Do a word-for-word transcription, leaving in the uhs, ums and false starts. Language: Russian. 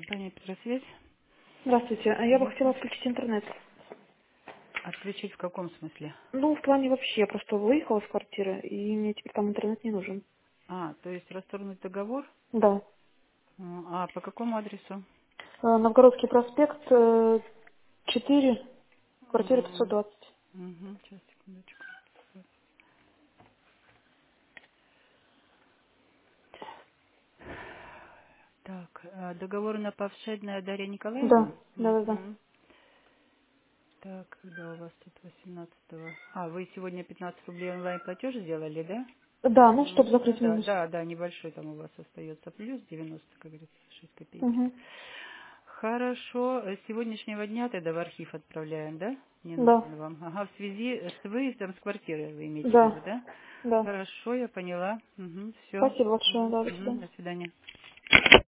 Компания Петросвязь. Здравствуйте. А я бы хотела отключить интернет. Отключить в каком смысле? Ну, в плане вообще, я просто выехала из квартиры, и мне теперь там интернет не нужен. А, то есть расторгнуть договор? Да. М, А по какому адресу? Э, Новгородский проспект, э, четыре, квартира пятьсот М, двадцать. Мгм, сейчас, секундочку. Так, а, договор на Повшедная Дарья Николаевна? Да, да, да, да. Мгм. Так, когда у вас тут восемнадцатого? А, вы сегодня пятнадцать рублей онлайн-платеж сделали, да? Да, ну, чтобы М, Ну закрыть да, минус. да, да, небольшой там у вас остается плюс девяносто, как говорится, шесть копеек. Угу. Хорошо. С сегодняшнего дня тогда в архив отправляем, да? Не Да, нужен вам. Ага, в связи с выездом с квартиры вы имеете в виду, да, да? да. Хорошо, я поняла. Угу, все. Спасибо большое, Угу, да, до угу, свидания. до свидания.